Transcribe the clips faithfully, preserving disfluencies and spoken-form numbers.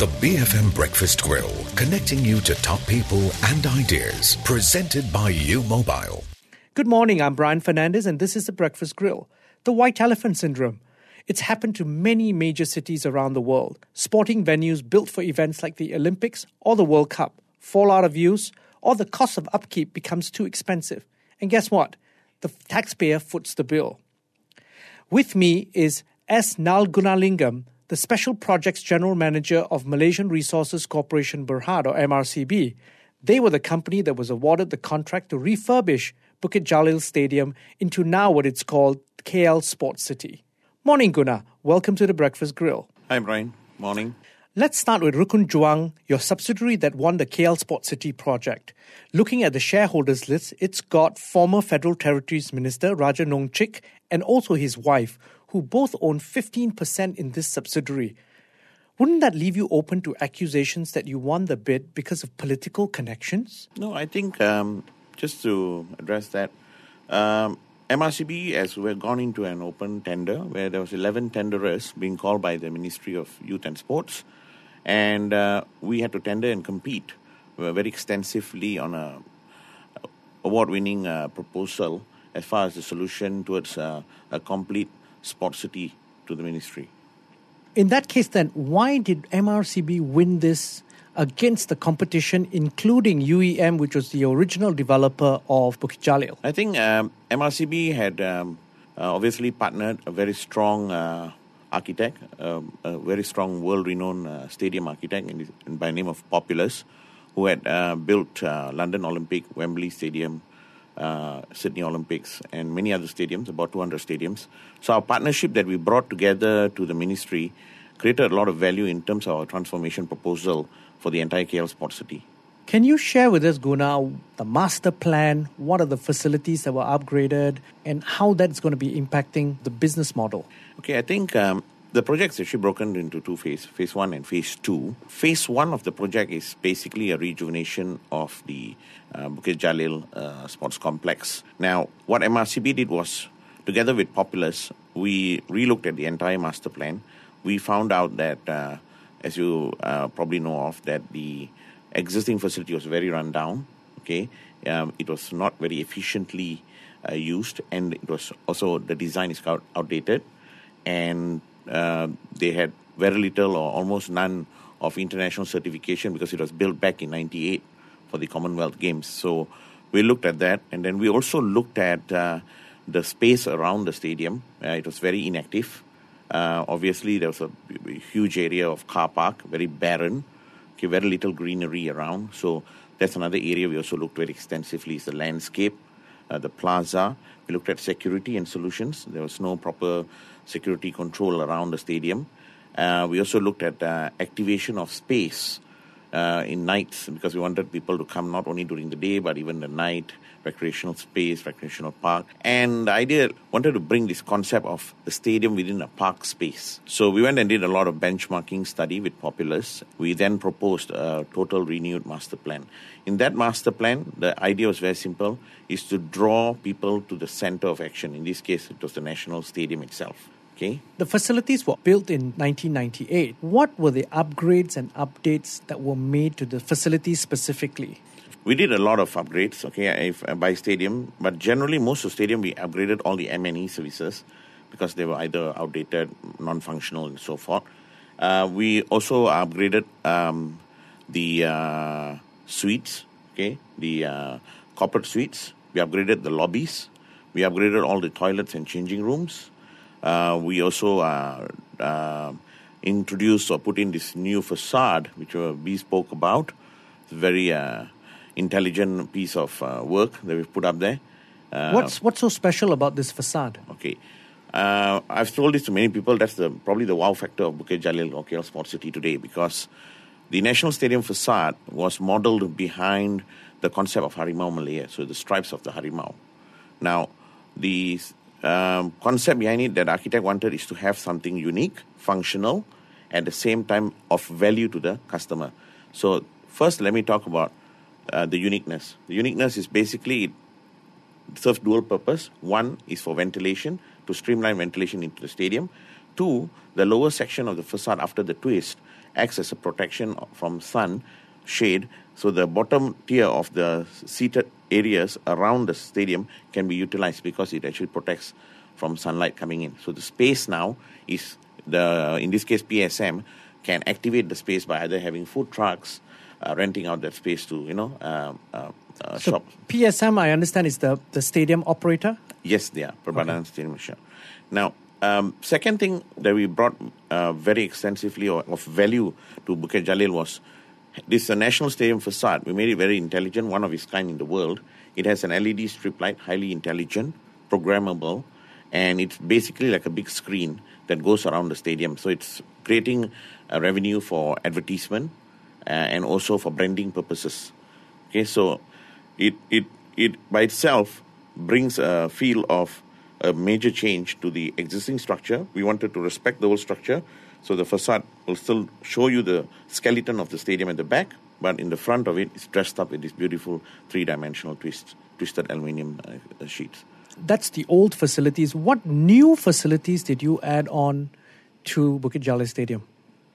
The B F M Breakfast Grill, connecting you to top people and ideas. Presented by U Mobile. Good morning, I'm Brian Fernandez and this is The Breakfast Grill. The White Elephant Syndrome. It's happened to many major cities around the world. Sporting venues built for events like the Olympics or the World Cup fall out of use, or the cost of upkeep becomes too expensive. And guess what? The taxpayer foots the bill. With me is S. Nalgunalingam, the Special Projects General Manager of Malaysian Resources Corporation Berhad, or M R C B. They were the company that was awarded the contract to refurbish Bukit Jalil Stadium into now what it's called K L Sports City. Morning, Guna. Welcome to the Breakfast Grill. Hi, Brian. Morning. Let's start with Rukun Juang, your subsidiary that won the K L Sports City project. Looking at the shareholders list, it's got former Federal Territories Minister Raja Nongchik and also his wife, who both own fifteen percent in this subsidiary. Wouldn't that leave you open to accusations that you won the bid because of political connections? No, I think um, just to address that, um, M R C B, as we've gone into an open tender where there was eleven tenderers being called by the Ministry of Youth and Sports, and uh, we had to tender and compete uh, very extensively on a award-winning uh, proposal as far as the solution towards uh, a complete sports city to the ministry. In that case then, why did M R C B win this against the competition, including U E M, which was the original developer of Bukit Jalil? I think um, M R C B had um, uh, obviously partnered a very strong uh, architect, um, a very strong world-renowned uh, stadium architect in, in, by the name of Populous, who had uh, built uh, London Olympic, Wembley Stadium, uh, Sydney Olympics, and many other stadiums, about two hundred stadiums. So our partnership that we brought together to the ministry created a lot of value in terms of our transformation proposal for the entire K L Sports City. Can you share with us, Guna, the master plan, what are the facilities that were upgraded, and how that's going to be impacting the business model? Okay, I think um, the project's actually broken into two phases, phase one and phase two. Phase one of the project is basically a rejuvenation of the uh, Bukit Jalil uh, Sports Complex. Now, what M R C B did was, together with Populous, we relooked at the entire master plan. We found out that uh, as you uh, probably know of, that the existing facility was very run down, okay? Um, it was not very efficiently uh, used, and it was also, the design is out- outdated, and uh, they had very little or almost none of international certification because it was built back in ninety-eight for the Commonwealth Games. So we looked at that, and then we also looked at uh, the space around the stadium. Uh, it was very inactive. Uh, obviously, there was a, a huge area of car park, very barren, okay, very little greenery around. So that's another area we also looked very extensively, is the landscape, uh, the plaza. We looked at security and solutions. There was no proper security control around the stadium. Uh, we also looked at uh, activation of space uh, in nights, because we wanted people to come not only during the day, but even the night, recreational space, recreational park. And the idea, wanted to bring this concept of the stadium within a park space. So we went and did a lot of benchmarking study with Populous. We then proposed a total renewed master plan. In that master plan, the idea was very simple, is to draw people to the center of action. In this case, it was the National Stadium itself. Okay. The facilities were built in nineteen ninety-eight. What were the upgrades and updates that were made to the facilities specifically? We did a lot of upgrades, okay, if, uh, by stadium, but generally most of the stadium we upgraded all the M and E services because they were either outdated, non-functional, and so forth. Uh, we also upgraded um, the uh, suites, okay, the uh, corporate suites. We upgraded the lobbies. We upgraded all the toilets and changing rooms. Uh, we also uh, uh, introduced or put in this new facade, which uh, we spoke about. It's very uh, intelligent piece of uh, work that we've put up there. Uh, what's what's so special about this facade? Okay. Uh, I've told this to many people. That's the probably the wow factor of Bukit Jalil or K L Sports City today, because the National Stadium facade was modeled behind the concept of Harimau Malaya, so the stripes of the Harimau. Now, the um, concept behind it that the architect wanted is to have something unique, functional, at the same time of value to the customer. So first, let me talk about uh, the uniqueness. The uniqueness is basically it serves dual purpose. One is for ventilation, to streamline ventilation into the stadium. Two, the lower section of the facade after the twist acts as a protection from sun, shade, so the bottom tier of the seated areas around the stadium can be utilized because it actually protects from sunlight coming in. So the space now is, the in this case P S M, can activate the space by either having food trucks, uh, renting out that space to, you know, uh, uh, uh, so shop. P S M, I understand, is the, the stadium operator? Yes, they are, Prabadan okay. Stadium. Now, Um, second thing that we brought uh, very extensively or of value to Bukit Jalil was this uh, national stadium facade. We made it very intelligent, one of its kind in the world. It has an L E D strip light, highly intelligent, programmable, and it's basically like a big screen that goes around the stadium. So it's creating a revenue for advertisement uh, and also for branding purposes. Okay, so it it it by itself brings a feel of a major change to the existing structure. We wanted to respect the whole structure, so the facade will still show you the skeleton of the stadium at the back, but in the front of it, it's dressed up with these beautiful three-dimensional twist, twisted aluminium uh, sheets. That's the old facilities. What new facilities did you add on to Bukit Jalil Stadium?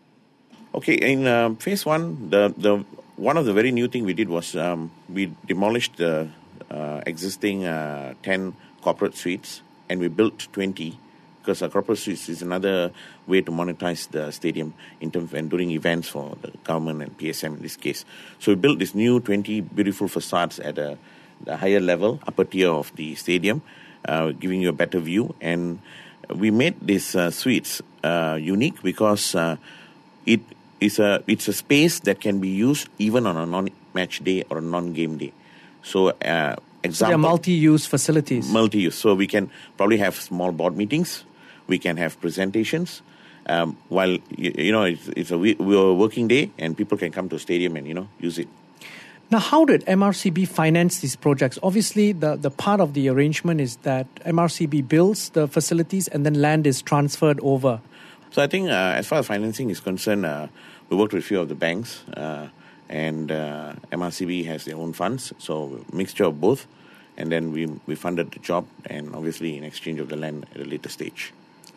Okay, in uh, phase one, the the one of the very new thing we did was um, we demolished the uh, existing uh, ten corporate suites, and we built twenty, because our corporate suites is another way to monetize the stadium in terms of and during events for the government and P S M in this case. So we built this new twenty beautiful facades at a the higher level, upper tier of the stadium, uh, giving you a better view. And we made these uh, suites uh, unique because uh, it is a it's a space that can be used even on a non-match day or a non-game day. So. Uh, Example, so they're multi-use facilities. Multi-use. So we can probably have small board meetings. We can have presentations. Um, while, you, you know, it's, it's a, we, we are a working day and people can come to a stadium and, you know, use it. Now, how did M R C B finance these projects? Obviously, the, the part of the arrangement is that M R C B builds the facilities and then land is transferred over. So I think uh, as far as financing is concerned, uh, we worked with a few of the banks. Uh, And uh, M R C B has their own funds, so a mixture of both. And then we we funded the job, and obviously in exchange of the land at a later stage.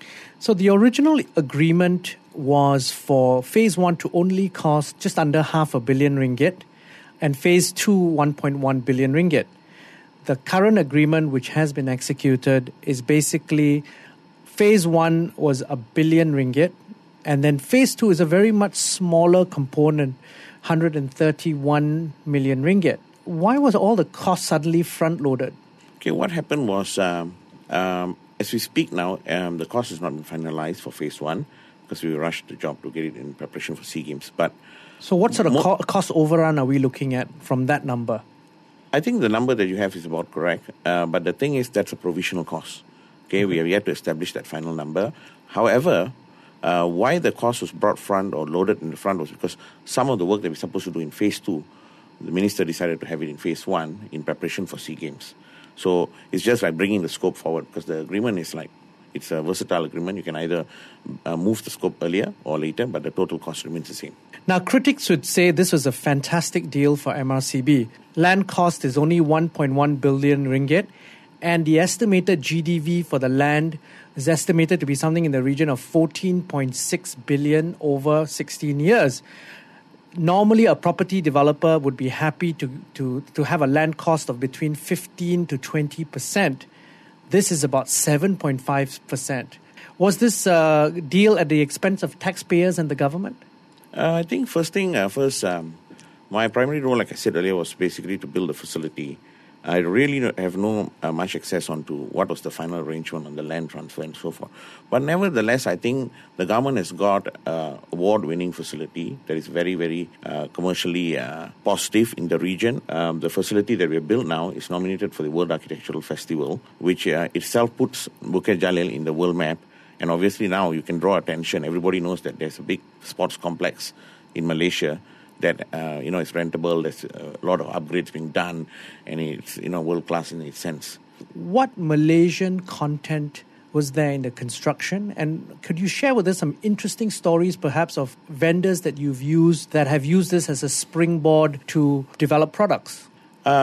So the original agreement was for phase one to only cost just under half a billion ringgit, and phase two one point one billion ringgit. The current agreement, which has been executed, is basically phase one was a billion ringgit, and then phase two is a very much smaller component, one hundred thirty-one million ringgit. Why was all the cost suddenly front-loaded? Okay, what happened was, um, um, as we speak now, um, the cost has not been finalized for phase one because we rushed the job to get it in preparation for SEA Games. But so what sort of mo- co- cost overrun are we looking at from that number? I think the number that you have is about correct. Uh, but the thing is, that's a provisional cost. Okay, we have yet to establish that final number. However, Uh, why the cost was brought front or loaded in the front was because some of the work that we're supposed to do in phase two, the minister decided to have it in phase one in preparation for SEA Games. So it's just like bringing the scope forward because the agreement is like, it's a versatile agreement. You can either uh, move the scope earlier or later, but the total cost remains the same. Now, critics would say this was a fantastic deal for M R C B. Land cost is only one point one billion ringgit, and the estimated G D V for the land is estimated to be something in the region of fourteen point six billion over sixteen years. Normally, a property developer would be happy to, to, to have a land cost of between fifteen to twenty percent. This is about seven point five percent. Was this uh, deal at the expense of taxpayers and the government? Uh, I think first thing, uh, first, um, my primary role, like I said earlier, was basically to build a facility. I really have no uh, much access onto what was the final arrangement on the land transfer and so forth. But nevertheless, I think the government has got an award-winning facility that is very, very uh, commercially uh, positive in the region. Um, the facility that we have built now is nominated for the World Architectural Festival, which uh, itself puts Bukit Jalil in the world map. And obviously now you can draw attention. Everybody knows that there's a big sports complex in Malaysia that, uh, you know, it's rentable, there's a lot of upgrades being done, and it's, you know, world-class in its sense. What Malaysian content was there in the construction? And could you share with us some interesting stories, perhaps, of vendors that you've used that have used this as a springboard to develop products? Um,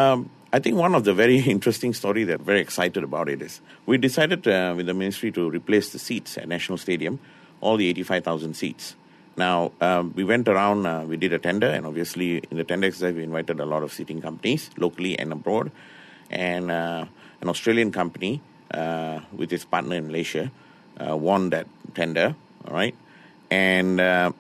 I think one of the very interesting story that I'm very excited about it is we decided uh, with the ministry to replace the seats at National Stadium, all the eighty-five thousand seats. Now, um, we went around, uh, we did a tender, and obviously in the tender exercise, we invited a lot of seating companies, locally and abroad, and uh, an Australian company uh, with its partner in Malaysia uh, won that tender, all right? And uh,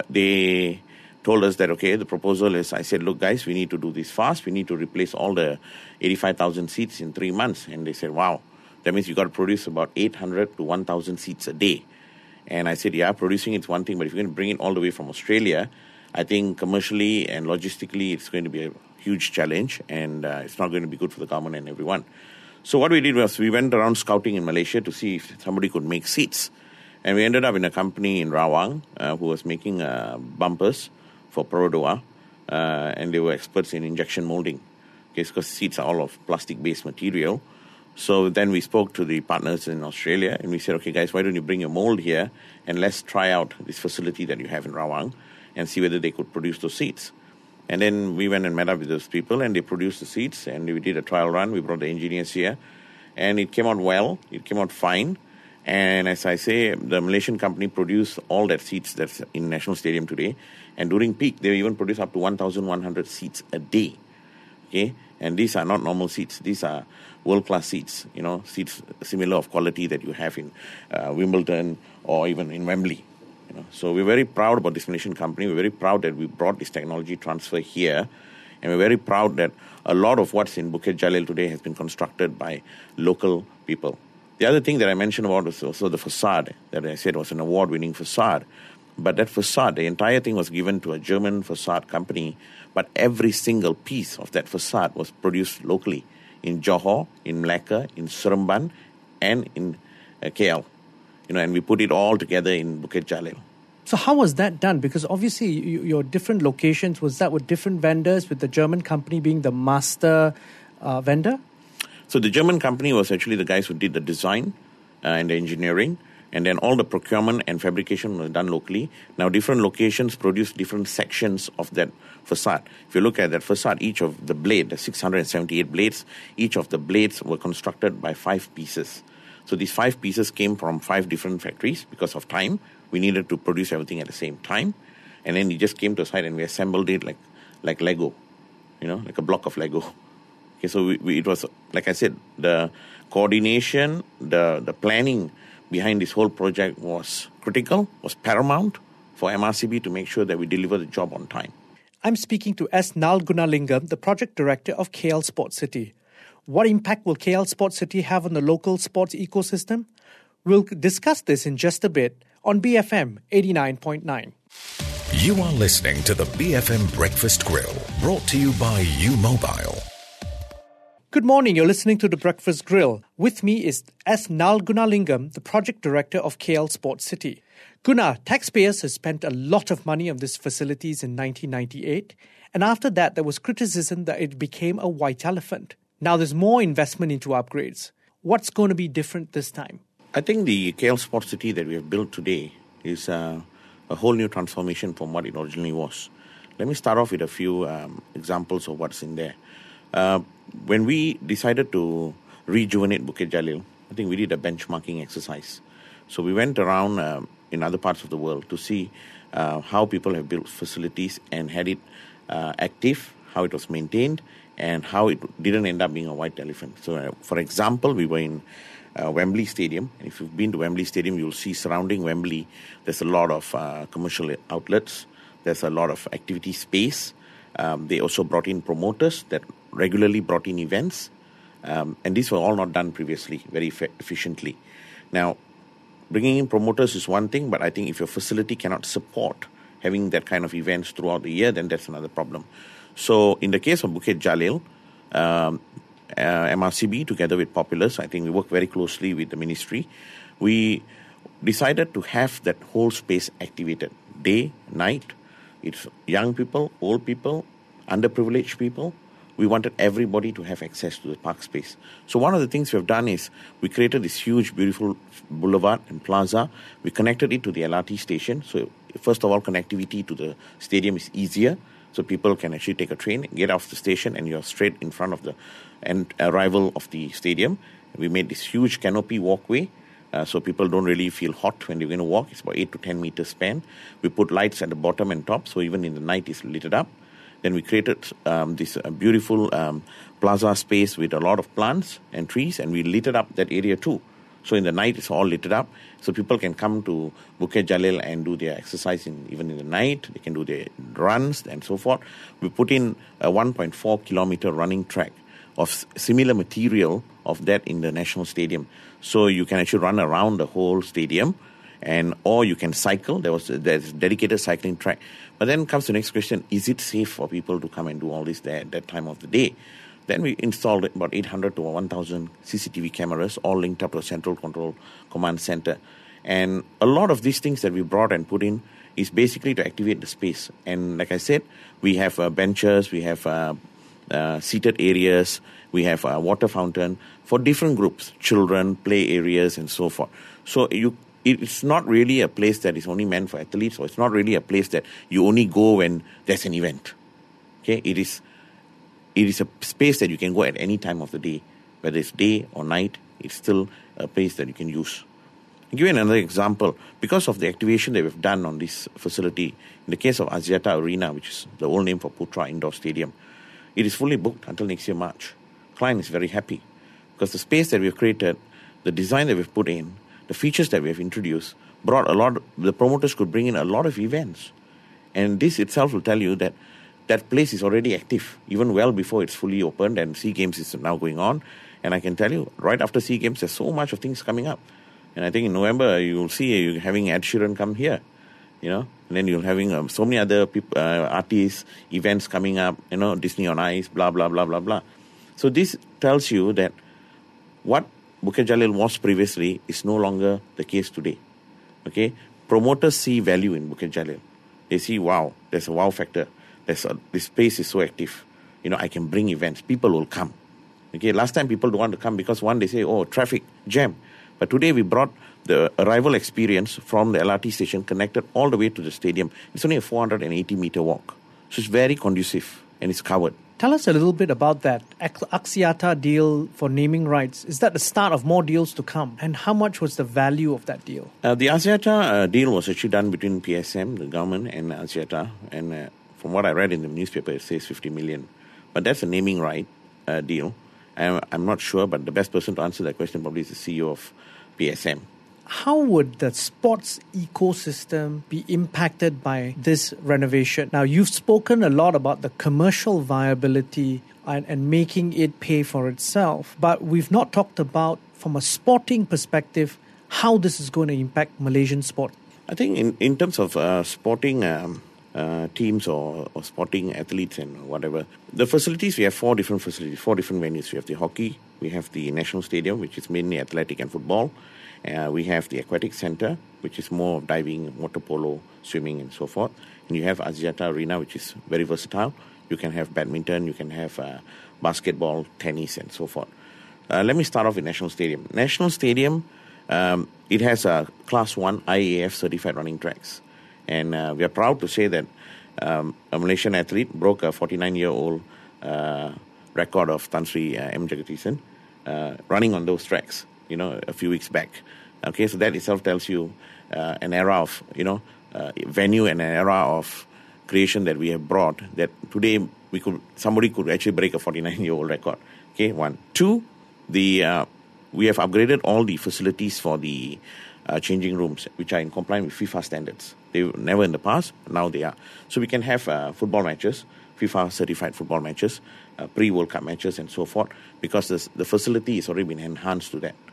they told us that, okay, the proposal is, I said, look, guys, we need to do this fast. We need to replace all the eighty-five thousand seats in three months. And they said, wow, that means you got to produce about eight hundred to one thousand seats a day. And I said, yeah, producing it's one thing, but if you're going to bring it all the way from Australia, I think commercially and logistically, it's going to be a huge challenge, and uh, it's not going to be good for the government and everyone. So what we did was we went around scouting in Malaysia to see if somebody could make seats. And we ended up in a company in Rawang uh, who was making uh, bumpers for Perodua, uh, and they were experts in injection molding, okay, because seats are all of plastic-based material. So then we spoke to the partners in Australia, and we said, okay, guys, why don't you bring your mold here, and let's try out this facility that you have in Rawang and see whether they could produce those seats. And then we went and met up with those people, and they produced the seats, and we did a trial run. We brought the engineers here, and it came out well. It came out fine. And as I say, the Malaysian company produced all that seats that's in National Stadium today. And during peak, they even produce up to one thousand one hundred seats a day. Okay? And these are not normal seats. These are world-class seats, you know, seats similar of quality that you have in uh, Wimbledon or even in Wembley. You know? So we're very proud about this Malaysian company. We're very proud that we brought this technology transfer here. And we're very proud that a lot of what's in Bukit Jalil today has been constructed by local people. The other thing that I mentioned about was also the facade that I said was an award-winning facade. But that facade, the entire thing was given to a German facade company, but every single piece of that facade was produced locally in Johor, in Melaka, in Seremban, and in uh, K L. You know, and we put it all together in Bukit Jalil. So how was that done? Because obviously you, your different locations, was that with different vendors, with the German company being the master uh, vendor? So the German company was actually the guys who did the design uh, and the engineering, and then all the procurement and fabrication was done locally. Now, different locations produce different sections of that facade. If you look at that facade, each of the blade, the six hundred seventy-eight blades, each of the blades were constructed by five pieces. So these five pieces came from five different factories because of time. We needed to produce everything at the same time. And then it just came to a site and we assembled it like like Lego, you know, like a block of Lego. Okay, so we, we, it was, like I said, the coordination, the, the planning behind this whole project was critical, was paramount for M R C B to make sure that we deliver the job on time. I'm speaking to S. Nalgunalingam, the project director of K L Sports City. What impact will K L Sports City have on the local sports ecosystem? We'll discuss this in just a bit on B F M eighty-nine point nine. You are listening to the B F M Breakfast Grill, brought to you by U Mobile. Good morning, you're listening to The Breakfast Grill. With me is S. Nalgunalingam, the project director of K L Sports City. Guna, taxpayers have spent a lot of money on these facilities in nineteen ninety-eight, and after that there was criticism that it became a white elephant. Now there's more investment into upgrades. What's going to be different this time? I think the K L Sports City that we have built today is uh, a whole new transformation from what it originally was. Let me start off with a few um, examples of what's in there. Uh, when we decided to rejuvenate Bukit Jalil, I think we did a benchmarking exercise. So we went around uh, in other parts of the world to see uh, how people have built facilities and had it uh, active, how it was maintained, and how it didn't end up being a white elephant. So, uh, for example, we were in uh, Wembley Stadium. And if you've been to Wembley Stadium, you'll see surrounding Wembley, there's a lot of uh, commercial outlets. There's a lot of activity space. Um, they also brought in promoters that regularly brought in events. Um, and these were all not done previously very fe- efficiently. Now, bringing in promoters is one thing, but I think if your facility cannot support having that kind of events throughout the year, then that's another problem. So in the case of Bukit Jalil, um, uh, M R C B together with Populous, I think we work very closely with the ministry. We decided to have that whole space activated, day, night. It's young people, old people, underprivileged people. We wanted everybody to have access to the park space. So one of the things we've done is we created this huge, beautiful boulevard and plaza. We connected it to the L R T station. So first of all, connectivity to the stadium is easier. So people can actually take a train, get off the station, and you're straight in front of the and arrival of the stadium. We made this huge canopy walkway, uh, so people don't really feel hot when they're going to walk. It's about eight to ten meters span. We put lights at the bottom and top, so even in the night it's lit up. Then we created um, this uh, beautiful um, plaza space with a lot of plants and trees, and we lit up that area too. So in the night, it's all lit up. So people can come to Bukit Jalil and do their exercise in, even in the night. They can do their runs and so forth. We put in a one point four kilometer running track of similar material of that in the National Stadium. So you can actually run around the whole stadium, and or you can cycle. There was there's a dedicated cycling track. But then comes the next question, is it safe for people to come and do all this there at that time of the day? Then we installed about eight hundred to one thousand C C T V cameras, all linked up to a central control command center. And a lot of these things that we brought and put in is basically to activate the space. And like I said, we have uh, benches, we have uh, uh, seated areas, we have a water fountain for different groups, children, play areas, and so forth. So you it's not really a place that is only meant for athletes, or it's not really a place that you only go when there's an event. Okay, it is it is a space that you can go at any time of the day, whether it's day or night. It's still a place that you can use. I'll give you another example. Because of the activation that we've done on this facility, in the case of Axiata Arena, which is the old name for Putra Indoor Stadium, it is fully booked until next year March. Client is very happy because the space that we've created, the design that we've put in, the features that we have introduced brought a lot, the promoters could bring in a lot of events. And this itself will tell you that that place is already active, even well before it's fully opened, and SEA Games is now going on. And I can tell you, right after SEA Games, there's so much of things coming up. And I think in November, you'll see you're having Ed Sheeran come here, you know, and then you're having um, so many other people, uh, artists, events coming up, you know, Disney on Ice, blah, blah, blah, blah, blah. So this tells you that what Bukit Jalil was previously is no longer the case today. Okay, promoters see value in Bukit Jalil. They see, wow, there's a wow factor. There's a, this space is so active. You know, I can bring events. People will come. Okay, last time people don't want to come because one, they say, oh, traffic, jam. But today we brought the arrival experience from the L R T station connected all the way to the stadium. It's only a four hundred eighty meter walk. So it's very conducive and it's covered. Tell us a little bit about that Axiata deal for naming rights. Is that the start of more deals to come? And how much was the value of that deal? Uh, the Axiata uh, deal was actually done between P S M, the government, and Axiata. And uh, from what I read in the newspaper, it says fifty million. But that's a naming right uh, deal. I'm, I'm not sure, but the best person to answer that question probably is the C E O of P S M. How would the sports ecosystem be impacted by this renovation? Now, you've spoken a lot about the commercial viability and, and making it pay for itself, but we've not talked about, from a sporting perspective, how this is going to impact Malaysian sport. I think in, in terms of uh, sporting um, uh, teams or, or sporting athletes and whatever, the facilities, we have four different facilities, four different venues. We have the hockey, we have the National Stadium, which is mainly athletic and football. Uh, we have the Aquatic Center, which is more diving, water polo, swimming, and so forth. And you have Axiata Arena, which is very versatile. You can have badminton, you can have uh, basketball, tennis, and so forth. Uh, let me start off with National Stadium. National Stadium, um, it has a Class one I A F certified running tracks. And uh, we are proud to say that um, a Malaysian athlete broke a forty-nine-year-old uh, record of Tan Sri uh, M. Jagadisan uh, running on those tracks, you know, a few weeks back. Okay, so that itself tells you uh, an era of, you know, uh, venue and an era of creation that we have brought, that today we could, somebody could actually break a forty-nine-year-old record. Okay, one. Two, the uh, we have upgraded all the facilities for the uh, changing rooms, which are in compliance with FIFA standards. They were never in the past, but now they are. So we can have uh, football matches, FIFA-certified football matches, uh, pre-World Cup matches, and so forth, because this, the facility has already been enhanced to that.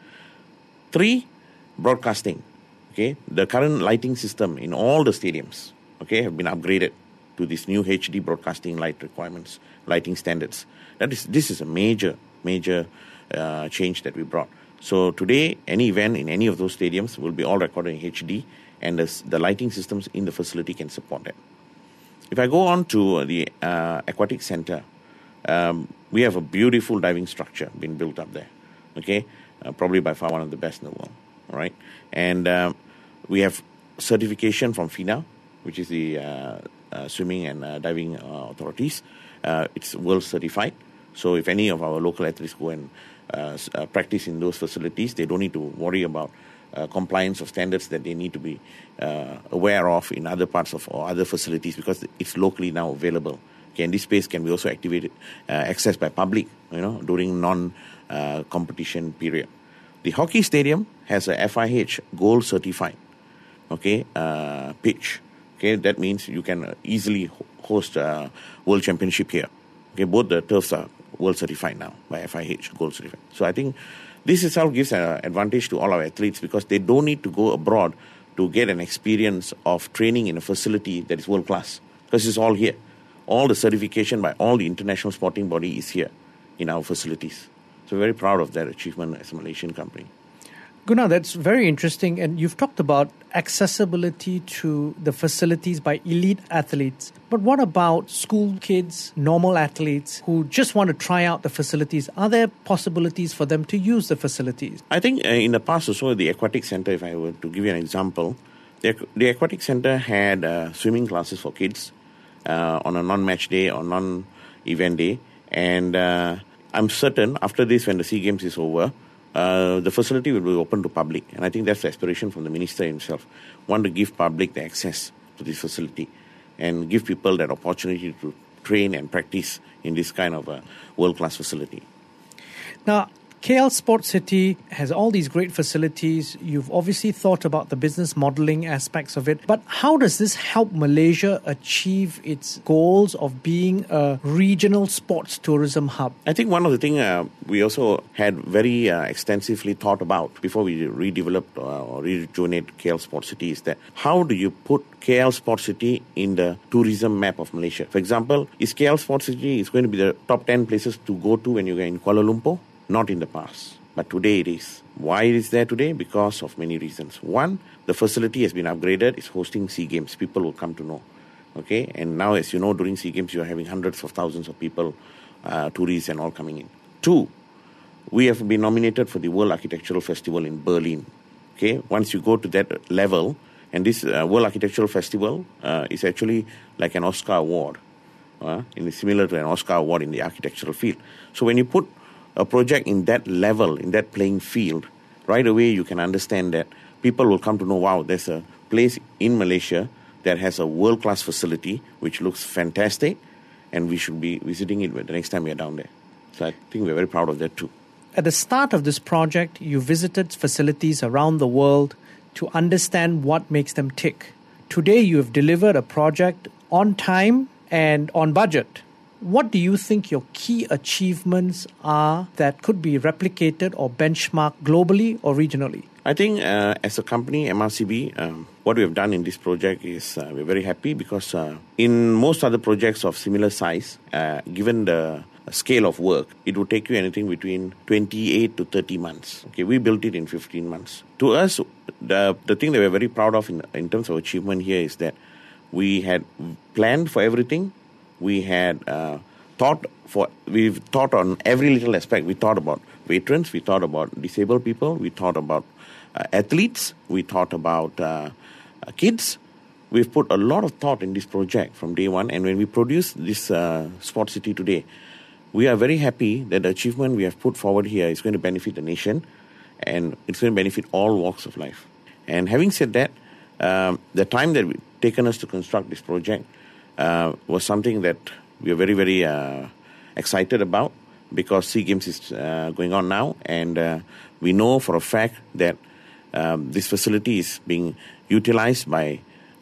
Three, broadcasting. Okay, the current lighting system in all the stadiums, okay, have been upgraded to this new H D broadcasting light requirements, lighting standards. That is, this is a major, major uh, change that we brought. So today, any event in any of those stadiums will be all recorded in H D, and the, the lighting systems in the facility can support that. If I go on to the uh, Aquatic Center, um, we have a beautiful diving structure being built up there. Okay. Uh, probably by far one of the best in the world, all right? And um, we have certification from FINA, which is the uh, uh, Swimming and uh, Diving uh, Authorities. Uh, it's world certified. So if any of our local athletes go and uh, uh, practice in those facilities, they don't need to worry about uh, compliance of standards that they need to be uh, aware of in other parts of or other facilities, because it's locally now available. Okay, and this space can be also activated, uh, accessed by public, you know, during non-competition uh, period. The hockey stadium has a F I H Gold certified, okay, uh, pitch. Okay, that means you can easily host a world championship here. Okay, both the turfs are world certified now by F I H Gold certified. So I think this itself gives an advantage to all our athletes, because they don't need to go abroad to get an experience of training in a facility that is world class, because it's all here. All the certification by all the international sporting body is here in our facilities. So we're very proud of that achievement as a Malaysian company. Gunnar, that's very interesting. And you've talked about accessibility to the facilities by elite athletes. But what about school kids, normal athletes who just want to try out the facilities? Are there possibilities for them to use the facilities? I think uh, in the past also, the Aquatic Center, if I were to give you an example, the, the Aquatic Center had uh, swimming classes for kids uh, on a non-match day or non-event day. And uh, I'm certain after this, when the SEA Games is over, Uh, the facility will be open to public, and I think that's the aspiration from the minister himself. Want to give public the access to this facility and give people that opportunity to train and practice in this kind of a world-class facility. Now, K L Sports City has all these great facilities. You've obviously thought about the business modelling aspects of it. But how does this help Malaysia achieve its goals of being a regional sports tourism hub? I think one of the things uh, we also had very uh, extensively thought about before we redeveloped uh, or rejuvenate K L Sports City is that how do you put K L Sports City in the tourism map of Malaysia? For example, is K L Sports City is going to be the top ten places to go to when you go in Kuala Lumpur? Not in the past, but today it is. Why it is there today? Because of many reasons. One, the facility has been upgraded. It's hosting SEA Games. People will come to know. Okay, and now, as you know, during SEA Games, you are having hundreds of thousands of people, uh, tourists and all coming in. Two, we have been nominated for the World Architectural Festival in Berlin. Okay, once you go to that level, and this uh, World Architectural Festival uh, is actually like an Oscar award, uh, and it's similar to an Oscar award in the architectural field. So when you put a project in that level, in that playing field, right away you can understand that people will come to know, wow, there's a place in Malaysia that has a world-class facility which looks fantastic, and we should be visiting it the next time we are down there. So I think we're very proud of that too. At the start of this project, you visited facilities around the world to understand what makes them tick. Today you have delivered a project on time and on budget. What do you think your key achievements are that could be replicated or benchmarked globally or regionally? I think uh, as a company, M R C B, um, what we have done in this project is uh, we're very happy because uh, in most other projects of similar size, uh, given the scale of work, it would take you anything between twenty-eight to thirty months. Okay, we built it in fifteen months. To us, the the thing that we're very proud of in, in terms of achievement here is that we had planned for everything. We had uh, thought for, we've thought on every little aspect. We thought about veterans, we thought about disabled people, we thought about uh, athletes, we thought about uh, uh, kids. We've put a lot of thought in this project from day one. And when we produce this uh, Sports City today, we are very happy that the achievement we have put forward here is going to benefit the nation, and it's going to benefit all walks of life. And having said that, um, the time that it's taken us to construct this project Uh, was something that we are very, very uh, excited about, because SEA Games is uh, going on now, and uh, we know for a fact that um, this facility is being utilized by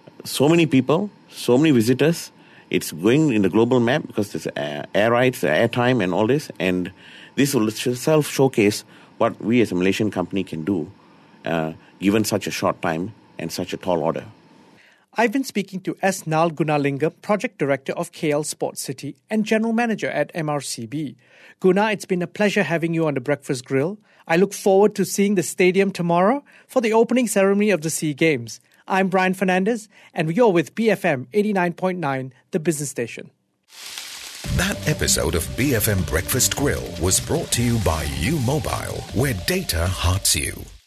so many people, so many visitors. It's going in the global map because there's uh, air rights, air time and all this, and this will self-showcase what we as a Malaysian company can do uh, given such a short time and such a tall order. I've been speaking to S. Nal Gunalingam, Project Director of K L Sports City and General Manager at M R C B. Guna, it's been a pleasure having you on the Breakfast Grill. I look forward to seeing the stadium tomorrow for the opening ceremony of the SEA Games. I'm Brian Fernandez, and you're with B F M eighty-nine point nine, the business station. That episode of B F M Breakfast Grill was brought to you by U Mobile, where data hearts you.